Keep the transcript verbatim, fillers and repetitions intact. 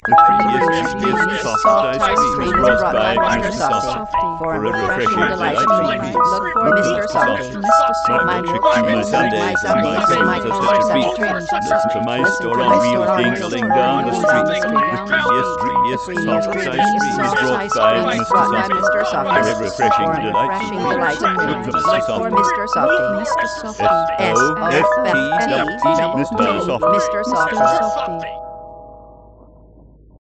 The creamiest, juiciest, softest ice cream is brought by Mister Softy. For a For a refreshing refreshing delight delight of of treats, treats. look for Look Mister for Softy. Mister Softy. My My milkshakes, milkshakes, my my sundaes, sundaes, and my my creams creams are are such such a a treat. treat. Listen to my store on wheels dingling down the street. Creamiest, creamiest, softest ice cream is brought by Mister Brought by Softy. Mister Softy. For a refreshing For a delight of refreshing treats. delight of Look treats, for look Mister for Softy. Mister Softy. S O F T S O F T Mister Softy. Mister Softy. Mister Softy.